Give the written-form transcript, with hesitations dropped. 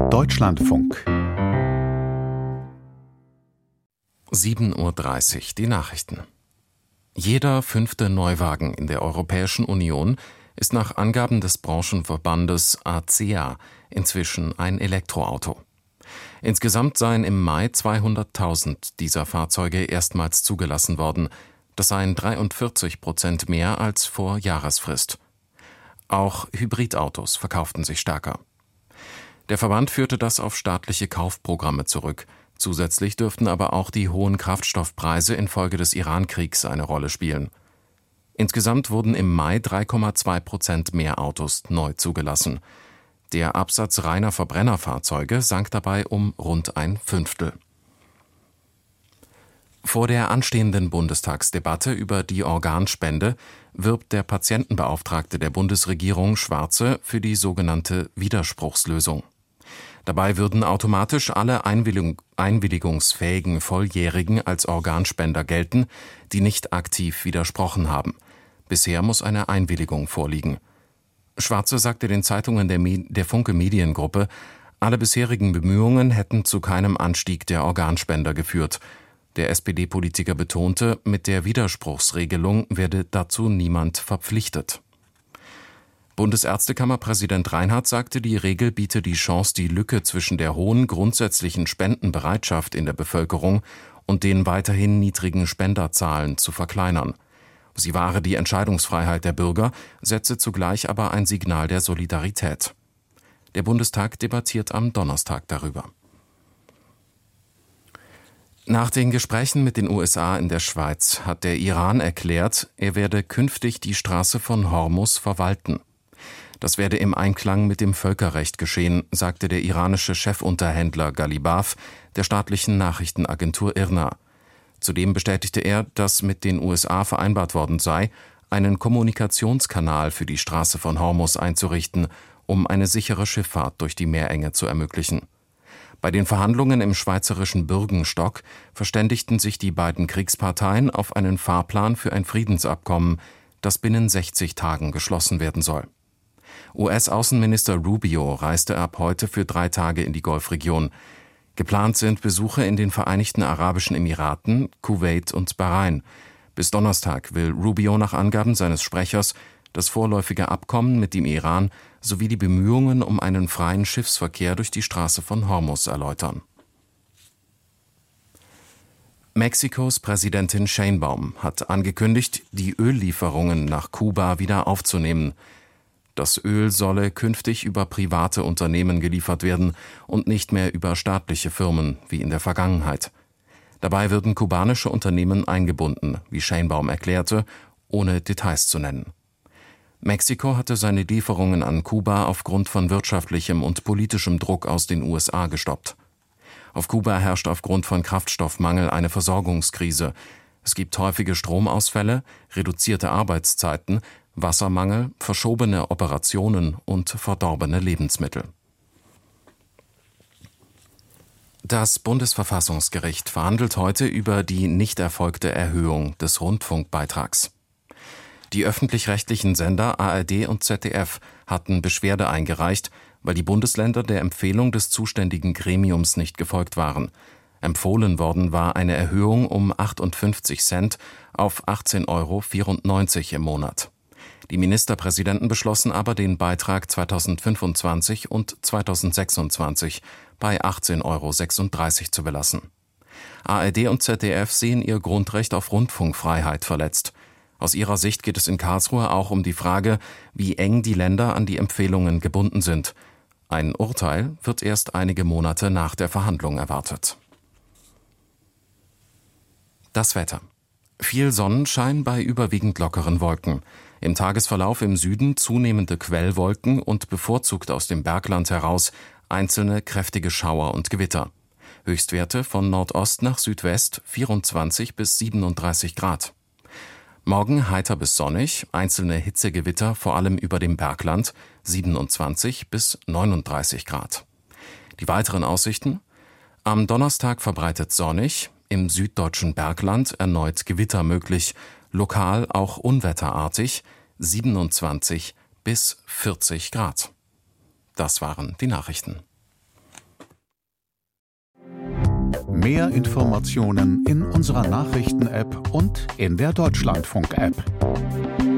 Deutschlandfunk 7:30 Uhr, die Nachrichten. Jeder 5. Neuwagen in der Europäischen Union ist nach Angaben des Branchenverbandes ACEA inzwischen ein Elektroauto. Insgesamt seien im Mai 200.000 dieser Fahrzeuge erstmals zugelassen worden. Das seien 43% mehr als vor Jahresfrist. Auch Hybridautos verkauften sich stärker. Der Verband führte das auf staatliche Kaufprogramme zurück. Zusätzlich dürften aber auch die hohen Kraftstoffpreise infolge des Iran-Kriegs eine Rolle spielen. Insgesamt wurden im Mai 3,2% mehr Autos neu zugelassen. Der Absatz reiner Verbrennerfahrzeuge sank dabei um rund ein Fünftel. Vor der anstehenden Bundestagsdebatte über die Organspende wirbt der Patientenbeauftragte der Bundesregierung Schwarze für die sogenannte Widerspruchslösung. Dabei würden automatisch alle einwilligungsfähigen Volljährigen als Organspender gelten, die nicht aktiv widersprochen haben. Bisher muss eine Einwilligung vorliegen. Schwarze sagte den Zeitungen der Funke Mediengruppe, alle bisherigen Bemühungen hätten zu keinem Anstieg der Organspender geführt. Der SPD-Politiker betonte, mit der Widerspruchsregelung werde dazu niemand verpflichtet. Bundesärztekammerpräsident Reinhardt sagte, die Regel biete die Chance, die Lücke zwischen der hohen grundsätzlichen Spendenbereitschaft in der Bevölkerung und den weiterhin niedrigen Spenderzahlen zu verkleinern. Sie wahre die Entscheidungsfreiheit der Bürger, setze zugleich aber ein Signal der Solidarität. Der Bundestag debattiert am Donnerstag darüber. Nach den Gesprächen mit den USA in der Schweiz hat der Iran erklärt, er werde künftig die Straße von Hormuz verwalten. Das werde im Einklang mit dem Völkerrecht geschehen, sagte der iranische Chefunterhändler Ghalibaf der staatlichen Nachrichtenagentur IRNA. Zudem bestätigte er, dass mit den USA vereinbart worden sei, einen Kommunikationskanal für die Straße von Hormuz einzurichten, um eine sichere Schifffahrt durch die Meerenge zu ermöglichen. Bei den Verhandlungen im schweizerischen Bürgenstock verständigten sich die beiden Kriegsparteien auf einen Fahrplan für ein Friedensabkommen, das binnen 60 Tagen geschlossen werden soll. US-Außenminister Rubio reiste ab heute für 3 Tage in die Golfregion. Geplant sind Besuche in den Vereinigten Arabischen Emiraten, Kuwait und Bahrain. Bis Donnerstag will Rubio nach Angaben seines Sprechers das vorläufige Abkommen mit dem Iran sowie die Bemühungen um einen freien Schiffsverkehr durch die Straße von Hormuz erläutern. Mexikos Präsidentin Sheinbaum hat angekündigt, die Öllieferungen nach Kuba wieder aufzunehmen. Das Öl solle künftig über private Unternehmen geliefert werden und nicht mehr über staatliche Firmen wie in der Vergangenheit. Dabei würden kubanische Unternehmen eingebunden, wie Sheinbaum erklärte, ohne Details zu nennen. Mexiko hatte seine Lieferungen an Kuba aufgrund von wirtschaftlichem und politischem Druck aus den USA gestoppt. Auf Kuba herrscht aufgrund von Kraftstoffmangel eine Versorgungskrise. Es gibt häufige Stromausfälle, reduzierte Arbeitszeiten, Wassermangel, verschobene Operationen und verdorbene Lebensmittel. Das Bundesverfassungsgericht verhandelt heute über die nicht erfolgte Erhöhung des Rundfunkbeitrags. Die öffentlich-rechtlichen Sender ARD und ZDF hatten Beschwerde eingereicht, weil die Bundesländer der Empfehlung des zuständigen Gremiums nicht gefolgt waren. Empfohlen worden war eine Erhöhung um 58 Cent auf 18,94 € im Monat. Die Ministerpräsidenten beschlossen aber, den Beitrag 2025 und 2026 bei 18,36 € zu belassen. ARD und ZDF sehen ihr Grundrecht auf Rundfunkfreiheit verletzt. Aus ihrer Sicht geht es in Karlsruhe auch um die Frage, wie eng die Länder an die Empfehlungen gebunden sind. Ein Urteil wird erst einige Monate nach der Verhandlung erwartet. Das Wetter. Viel Sonnenschein bei überwiegend lockeren Wolken. Im Tagesverlauf im Süden zunehmende Quellwolken und bevorzugt aus dem Bergland heraus einzelne kräftige Schauer und Gewitter. Höchstwerte von Nordost nach Südwest 24 bis 37 Grad. Morgen heiter bis sonnig, einzelne Hitzegewitter vor allem über dem Bergland 27 bis 39 Grad. Die weiteren Aussichten: Am Donnerstag verbreitet sonnig, im süddeutschen Bergland erneut Gewitter möglich, lokal auch unwetterartig 27 bis 40 Grad. Das waren die Nachrichten. Mehr Informationen in unserer Nachrichten-App und in der Deutschlandfunk-App.